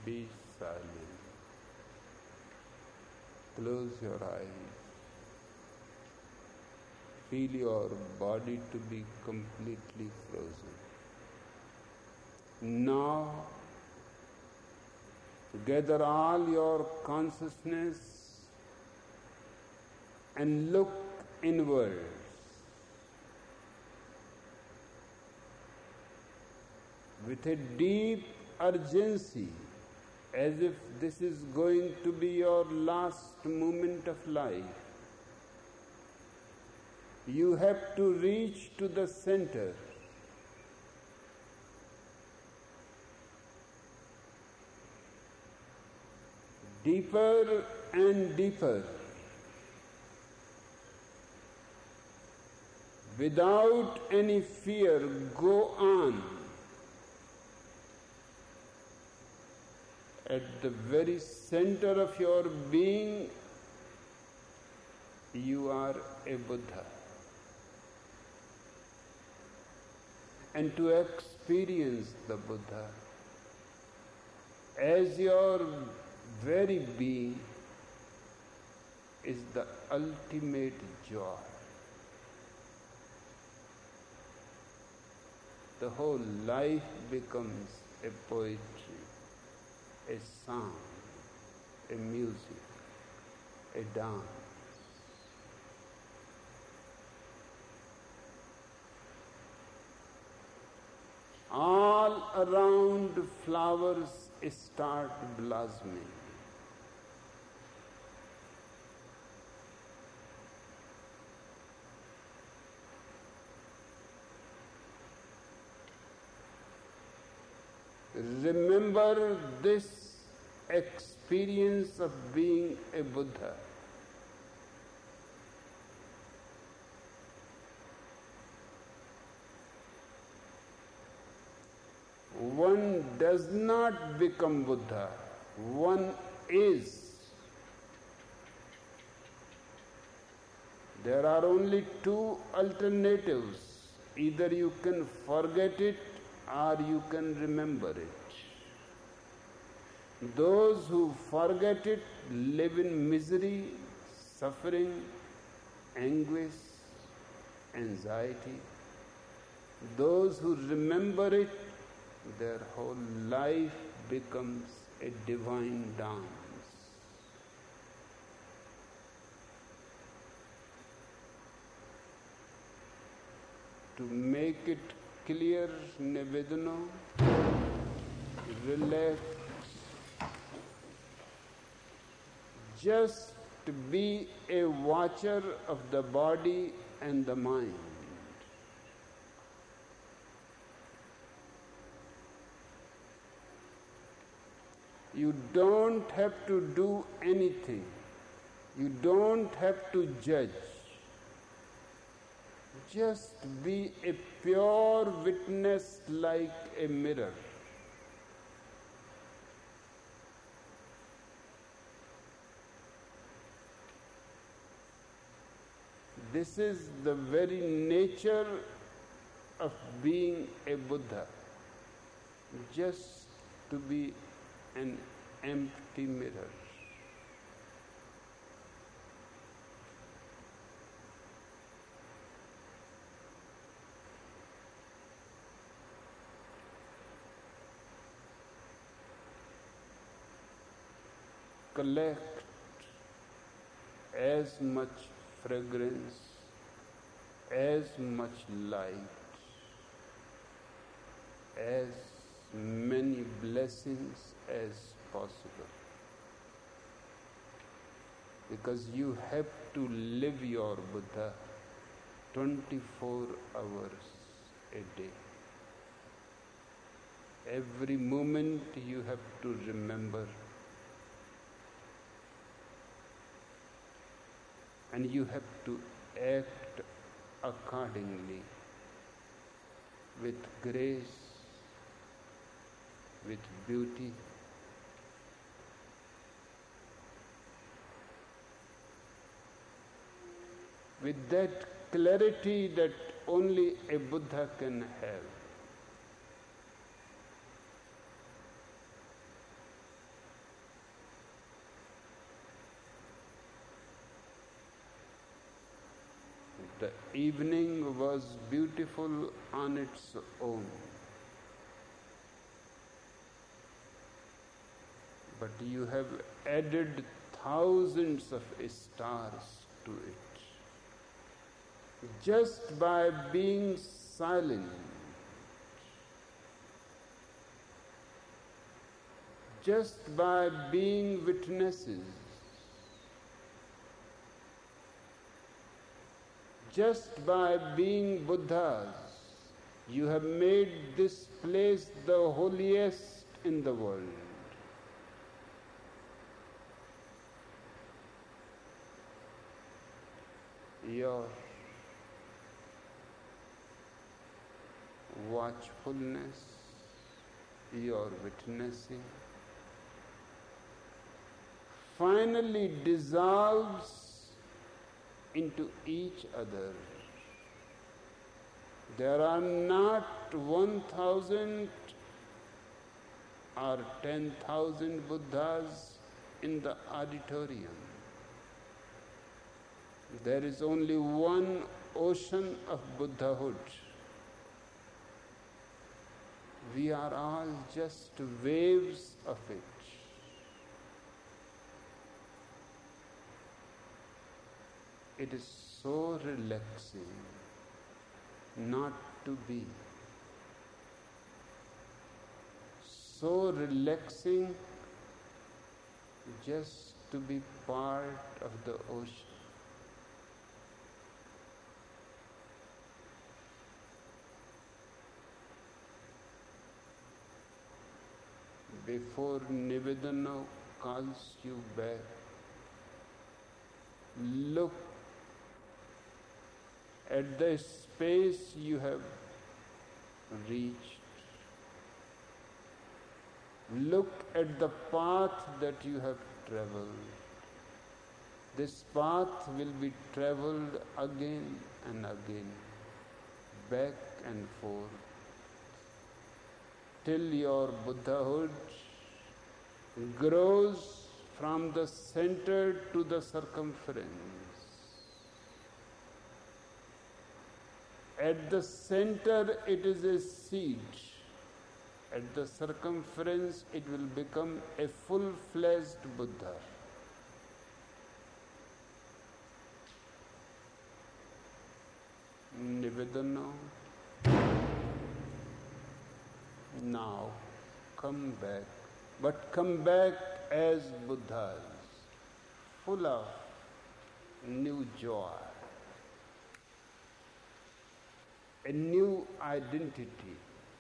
be silent. Close your eyes. Feel your body to be completely frozen. Now, gather all your consciousness and look inwards. With a deep urgency, as if this is going to be your last moment of life. You have to reach to the center. Deeper and deeper. Without any fear, go on. At the very center of your being, you are a Buddha. And to experience the Buddha as your very being is the ultimate joy. The whole life becomes a poetry, a song, a music, a dance. All around flowers start blossoming. Remember this experience of being a Buddha. One does not become Buddha, one is. There are only two alternatives. Either you can forget it or you can remember it. Those who forget it live in misery, suffering, anguish, anxiety. Those who remember it, their whole life becomes a divine dance. To make it clear, Nivedana, relax. Just be a watcher of the body and the mind. You don't have to do anything. You don't have to judge. Just be a pure witness like a mirror. This is the very nature of being a Buddha. Just to be an empty mirror. Collect as much fragrance, as much light, as many blessings as possible. Because you have to live your Buddha 24 hours a day. Every moment you have to remember. And you have to act accordingly, with grace, with beauty. With that clarity that only a Buddha can have. The evening was beautiful on its own. But you have added thousands of stars to it. Just by being silent, just by being witnesses, just by being Buddhas, you have made this place the holiest in the world. Your watchfulness, your witnessing, finally dissolves into each other. There are not 1,000 or 10,000 Buddhas in the auditorium. There is only one ocean of Buddhahood. We are all just waves of it. It is so relaxing not to be. So relaxing just to be part of the ocean. Before Nivedana calls you back, look at the space you have reached. Look at the path that you have traveled. This path will be traveled again and again, back and forth, till your Buddhahood grows from the center to the circumference. At the center it is a seed. At the circumference it will become a full-fledged Buddha. Nivedana. Now come back, but come back as Buddhas, full of new joy, a new identity,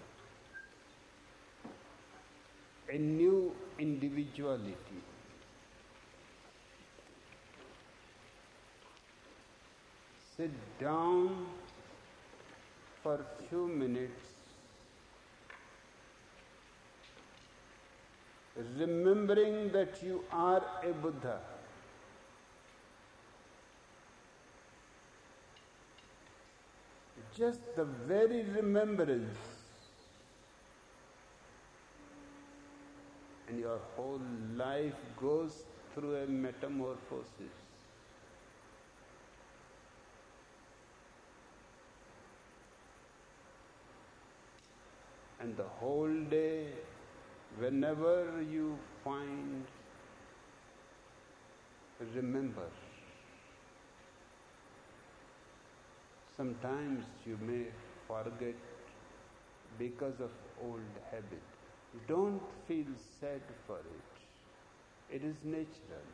a new individuality. Sit down for a few minutes, remembering that you are a Buddha. Just the very remembrance, and your whole life goes through a metamorphosis. And the whole day, whenever you find, remember. Sometimes you may forget because of old habit. Don't feel sad for it. It is natural.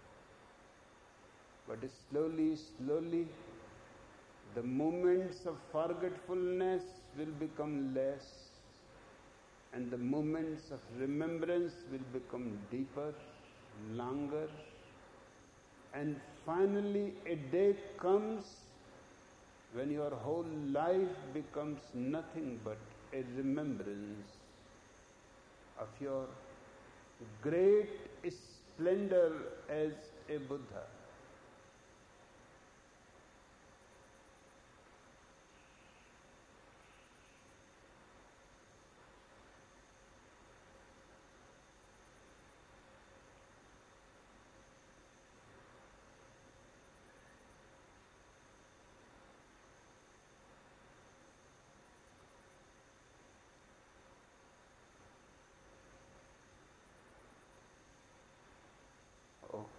But slowly, slowly, the moments of forgetfulness will become less, and the moments of remembrance will become deeper, longer, and finally a day comes when your whole life becomes nothing but a remembrance of your great splendor as a Buddha.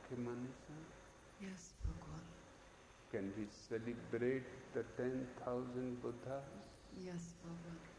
Okay, Manasa? Yes, Bhagwan. Can we celebrate the 10,000 Buddhas? Yes, Bhagwan.